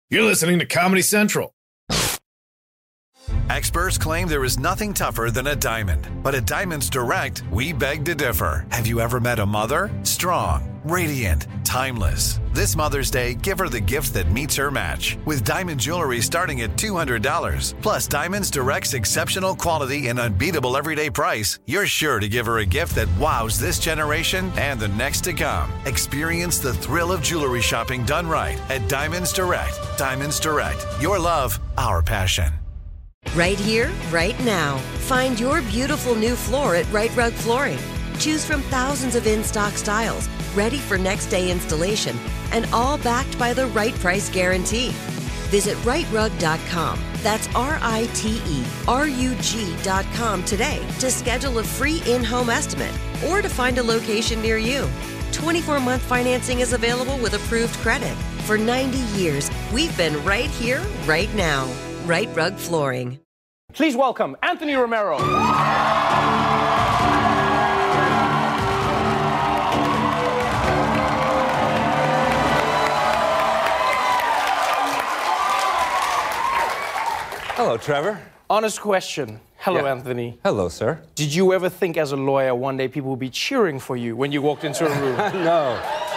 You're listening to Comedy Central. Experts claim there is nothing tougher than a diamond. But at Diamonds Direct, we beg to differ. Have you ever met a mother? Strong, radiant, timeless. This Mother's Day, give her the gift that meets her match. With diamond jewelry starting at $200. Plus Diamonds Direct's exceptional quality and unbeatable everyday price, you're sure to give her a gift that wows this generation and the next to come. Experience the thrill of jewelry shopping done right at Diamonds Direct. Diamonds Direct. Your love, our passion. Right here, right now. Find your beautiful new floor at Right Rug Flooring. Choose from thousands of in-stock styles, ready for next day installation, and all backed by the right price guarantee. Visit rightrug.com. That's RITERUG.com today to schedule a free in-home estimate or to find a location near you. 24-month financing is available with approved credit. For 90 years, we've been right here, right now. Right Rug Flooring. Please welcome Anthony Romero. Hello, Trevor. Honest question. Hello, Yeah. Anthony. Hello, sir. Did you ever think as a lawyer one day people would be cheering for you when you walked into a room? No.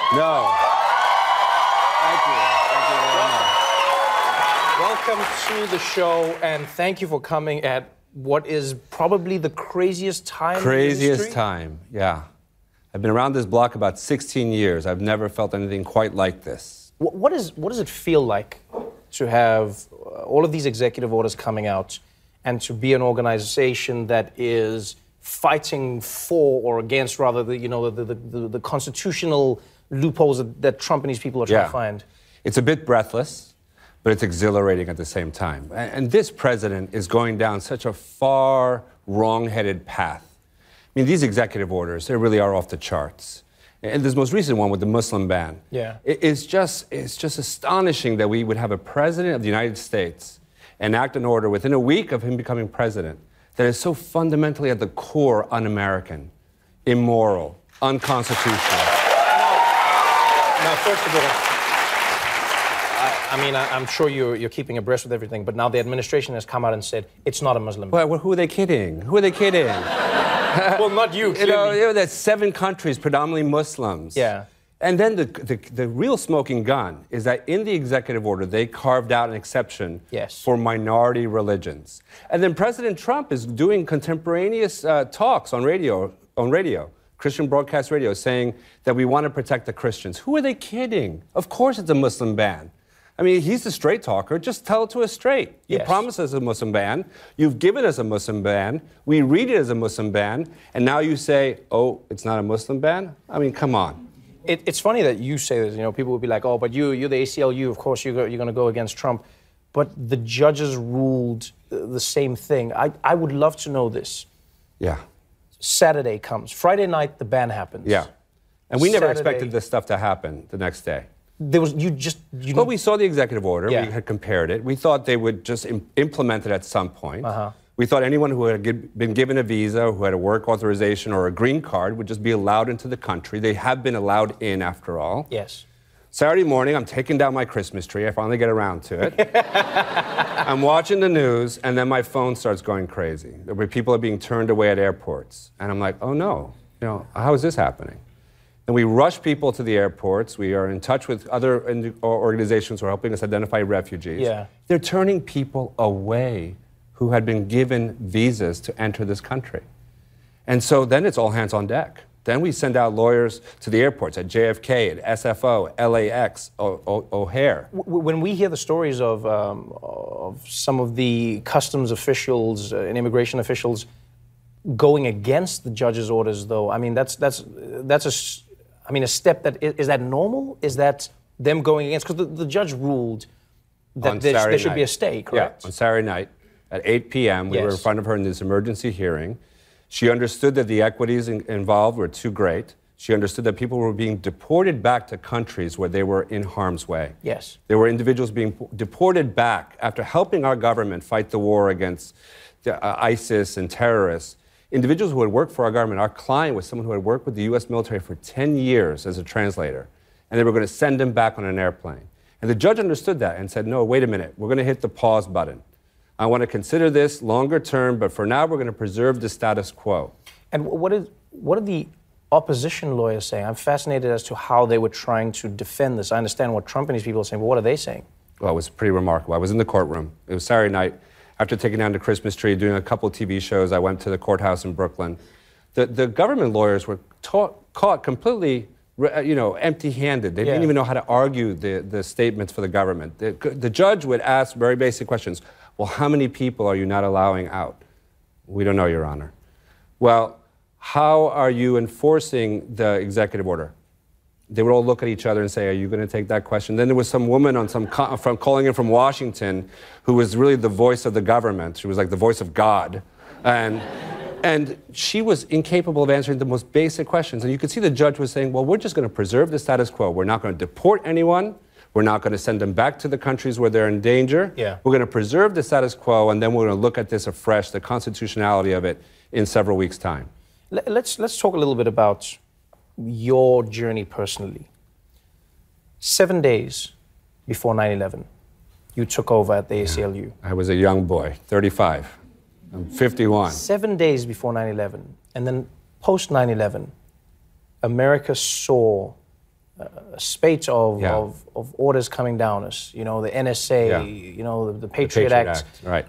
Thank you. Thank you very much. Welcome to the show, and thank you for coming at what is probably the craziest time in Craziest history. time, yeah. I've been around this block about 16 years. I've never felt anything quite like this. What does it feel like to have all of these executive orders coming out and to be an organization that is fighting for or against, rather, the constitutional loopholes that Trump and his people are trying to find? It's a bit breathless, but it's exhilarating at the same time. And this president is going down such a far wrong-headed path. I mean, these executive orders, they really are off the charts. And this most recent one with the Muslim ban. Yeah. It's just astonishing that we would have a president of the United States enact an order within a week of him becoming president that is so fundamentally at the core un-American, immoral, unconstitutional. Now, first of all, I'm sure you're keeping abreast with everything, but now the administration has come out and said it's not a Muslim ban. Well, who are they kidding? Who are they kidding? Well, not you, You know, there's 7 countries, predominantly Muslims. Yeah. And then the real smoking gun is that in the executive order, they carved out an exception for minority religions. And then President Trump is doing contemporaneous talks on radio, Christian broadcast radio, saying that we want to protect the Christians. Who are they kidding? Of course it's a Muslim ban. I mean, he's the straight talker. Just tell it to us straight. You promised us a Muslim ban. You've given us a Muslim ban. We read it as a Muslim ban. And now you say, oh, it's not a Muslim ban? I mean, come on. It's funny that you say this. You know, people would be like, oh, but you're the ACLU. Of course, you're going to go against Trump. But the judges ruled the same thing. I would love to know this. Yeah. Saturday comes. Friday night, the ban happens. Yeah. And we never Saturday- expected this stuff to happen the next day. Well, we saw the executive order. Yeah. We had compared it. We thought they would just implement it at some point. We thought anyone who had been given a visa, who had a work authorization or a green card would just be allowed into the country. They have been allowed in, after all. Yes. Saturday morning, I'm taking down my Christmas tree. I finally get around to it. I'm watching the news, and then my phone starts going crazy. Where people are being turned away at airports. And I'm like, oh, no. You know, how is this happening? And we rush people to the airports. We are in touch with other organizations who are helping us identify refugees. Yeah. They're turning people away who had been given visas to enter this country. And so then it's all hands on deck. Then we send out lawyers to the airports at JFK, at SFO, LAX, O'Hare. When we hear the stories of some of the customs officials and immigration officials going against the judge's orders, though, I mean, that's a step that is that normal? Is that them going against? Because the judge ruled that there should be a stay, correct? Yeah, on Saturday night at 8 p.m. We were in front of her in this emergency hearing. She understood that the equities involved were too great. She understood that people were being deported back to countries where they were in harm's way. Yes. There were individuals being deported back after helping our government fight the war against ISIS and terrorists. Individuals who had worked for our government. Our client was someone who had worked with the U.S. military for 10 years as a translator. And they were going to send him back on an airplane. And the judge understood that and said, no, wait a minute, we're going to hit the pause button. I want to consider this longer term, but for now we're going to preserve the status quo. And what are the opposition lawyers saying? I'm fascinated as to how they were trying to defend this. I understand what Trump and his people are saying, but what are they saying? Well, it was pretty remarkable. I was in the courtroom. It was Saturday night. After taking down the Christmas tree, doing a couple of TV shows, I went to the courthouse in Brooklyn. The government lawyers were caught completely, empty-handed. They didn't even know how to argue the statements for the government. The judge would ask very basic questions. Well, how many people are you not allowing out? We don't know, Your Honor. Well, how are you enforcing the executive order? They would all look at each other and say, are you going to take that question? Then there was some woman on from calling in from Washington who was really the voice of the government. She was like the voice of God. And she was incapable of answering the most basic questions. And you could see the judge was saying, well, we're just going to preserve the status quo. We're not going to deport anyone. We're not going to send them back to the countries where they're in danger. Yeah. We're going to preserve the status quo, and then we're going to look at this afresh, the constitutionality of it, in several weeks' time. Let's talk a little bit about your journey personally. 7 days before 9/11, you took over at the ACLU. I was a young boy, 35. I'm 51. 7 days before 9/11, and then post 9/11, America saw a spate of orders coming down us. You know, the NSA, the Patriot Act. Right.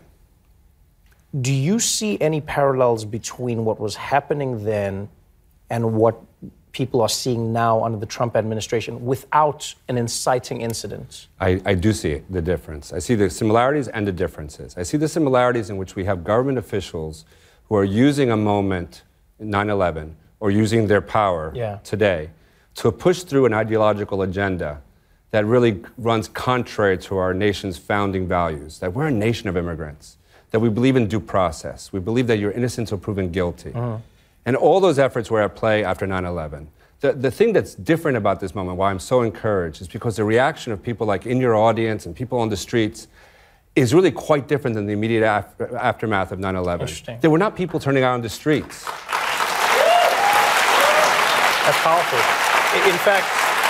Do you see any parallels between what was happening then and what people are seeing now under the Trump administration without an inciting incident? I do see the difference. I see the similarities and the differences. I see the similarities in which we have government officials who are using a moment, 9/11, or using their power today to push through an ideological agenda that really runs contrary to our nation's founding values, that we're a nation of immigrants, that we believe in due process. We believe that you're innocent until proven guilty. And all those efforts were at play after 9/11. The thing that's different about this moment, why I'm so encouraged, is because the reaction of people like in your audience and people on the streets is really quite different than the immediate aftermath of 9/11. Interesting. There were not people turning out on the streets. That's powerful. In fact,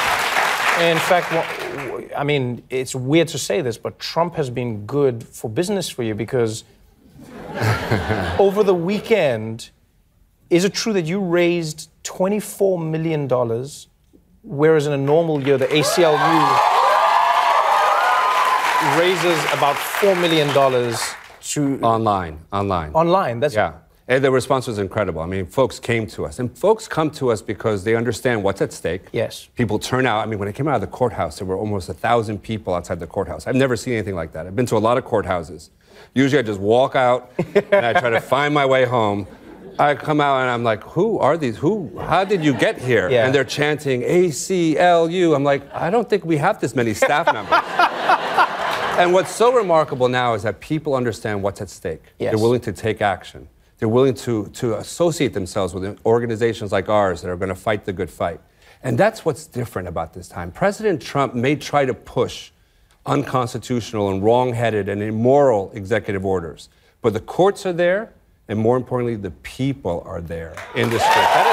I mean, it's weird to say this, but Trump has been good for business for you because over the weekend, is it true that you raised $24 million, whereas in a normal year, the ACLU raises about $4 million to... Online. Online, that's... Yeah. And the response was incredible. I mean, folks came to us. And folks come to us because they understand what's at stake. Yes. People turn out. I mean, when I came out of the courthouse, there were almost 1,000 people outside the courthouse. I've never seen anything like that. I've been to a lot of courthouses. Usually I just walk out and I try to find my way home. I come out and I'm like, who are these? How did you get here? Yeah. And they're chanting ACLU. I'm like, I don't think we have this many staff members. And what's so remarkable now is that people understand what's at stake. Yes. They're willing to take action. They're willing to associate themselves with organizations like ours that are going to fight the good fight. And that's what's different about this time. President Trump may try to push unconstitutional and wrong-headed and immoral executive orders, but the courts are there, and more importantly, the people are there in the street. That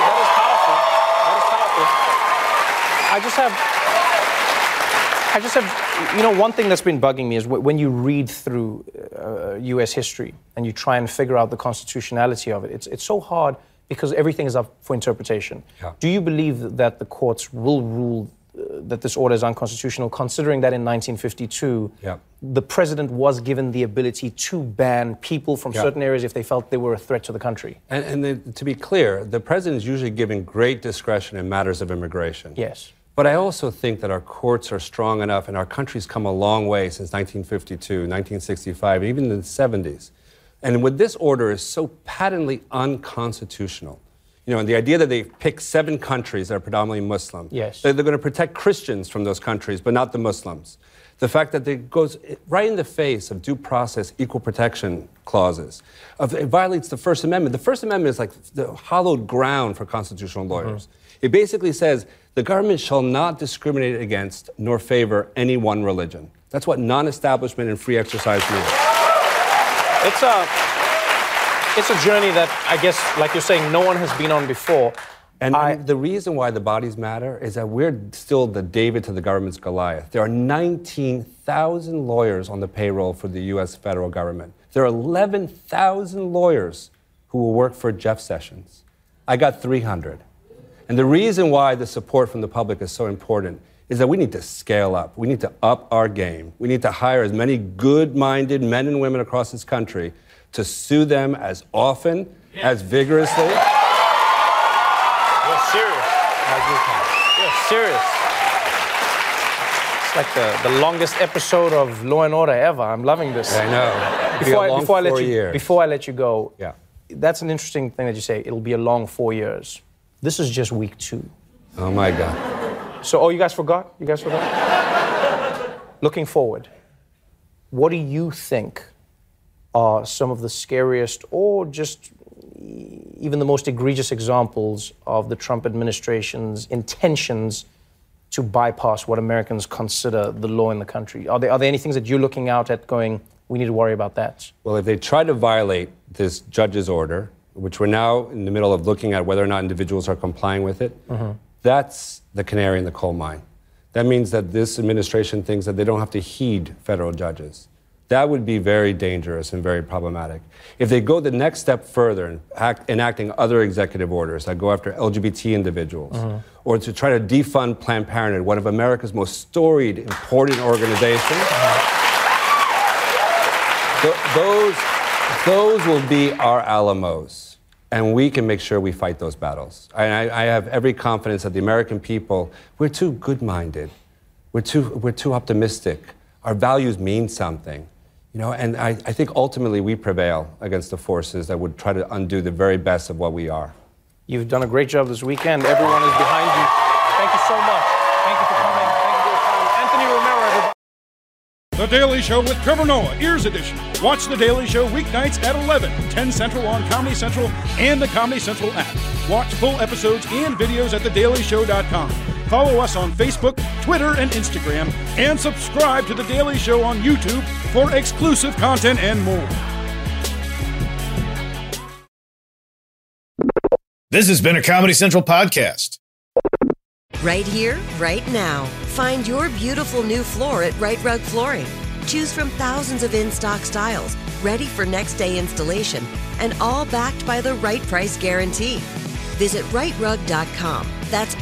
is powerful. I just have, one thing that's been bugging me is when you read through U.S. history and you try and figure out the constitutionality of it, it's so hard because everything is up for interpretation. Yeah. Do you believe that the courts will rule that this order is unconstitutional, considering that in 1952, the president was given the ability to ban people from certain areas if they felt they were a threat to the country? And to be clear, the president is usually given great discretion in matters of immigration. Yes. But I also think that our courts are strong enough, and our country's come a long way since 1952, 1965, even in the 70s. And with this order is so patently unconstitutional. And the idea that they pick 7 countries that are predominantly Muslim. Yes. They're going to protect Christians from those countries, but not the Muslims. The fact that it goes right in the face of due process, equal protection clauses. It violates the First Amendment. The First Amendment is like the hallowed ground for constitutional lawyers. It basically says the government shall not discriminate against nor favor any one religion. That's what non-establishment and free exercise means. It's a journey that I guess, like you're saying, no one has been on before. And the reason why the bodies matter is that we're still the David to the government's Goliath. There are 19,000 lawyers on the payroll for the U.S. federal government. There are 11,000 lawyers who will work for Jeff Sessions. I got 300. And the reason why the support from the public is so important is that we need to scale up. We need to up our game. We need to hire as many good-minded men and women across this country to sue them as often, as vigorously. You're serious. You're serious. It's like the longest episode of Law & Order ever. I'm loving this. I know. Before I let you go, that's an interesting thing that you say. It'll be a long 4 years. This is just week 2. Oh, my God. So, you guys forgot? Looking forward, what do you think are some of the scariest or just even the most egregious examples of the Trump administration's intentions to bypass what Americans consider the law in the country? Are there any things that you're looking out at going, we need to worry about that? Well, if they try to violate this judge's order, which we're now in the middle of looking at whether or not individuals are complying with it, that's the canary in the coal mine. That means that this administration thinks that they don't have to heed federal judges. That would be very dangerous and very problematic. If they go the next step further and enacting other executive orders that go after LGBT individuals, or to try to defund Planned Parenthood, one of America's most storied, important organizations, those will be our Alamos. And we can make sure we fight those battles. I have every confidence that the American people, we're too good-minded. We're too optimistic. Our values mean something. And I think ultimately we prevail against the forces that would try to undo the very best of what we are. You've done a great job this weekend. Everyone is behind you. Thank you so much. Thank you for coming. Thank you for your time. Anthony Romero, everybody. The Daily Show with Trevor Noah, Ears Edition. Watch The Daily Show weeknights at 11, 10 Central on Comedy Central and the Comedy Central app. Watch full episodes and videos at thedailyshow.com. Follow us on Facebook, Twitter, and Instagram, and subscribe to The Daily Show on YouTube for exclusive content and more. This has been a Comedy Central podcast. Right here, right now. Find your beautiful new floor at Right Rug Flooring. Choose from thousands of in-stock styles, ready for next day installation, and all backed by the right price guarantee. Visit rightrug.com. That's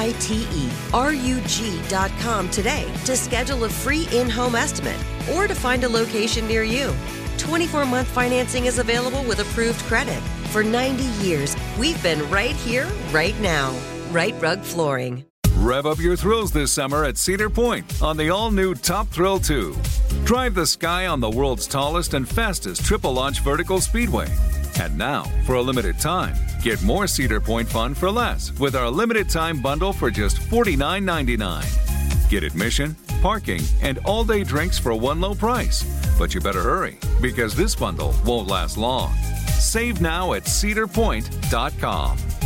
RITERUG.com today to schedule a free in-home estimate or to find a location near you. 24-month financing is available with approved credit. For 90 years, we've been right here, right now. Right Rug Flooring. Rev up your thrills this summer at Cedar Point on the all-new Top Thrill 2. Drive the sky on the world's tallest and fastest triple-launch vertical speedway. And now, for a limited time, get more Cedar Point fun for less with our limited-time bundle for just $49.99. Get admission, parking, and all-day drinks for one low price. But you better hurry, because this bundle won't last long. Save now at cedarpoint.com.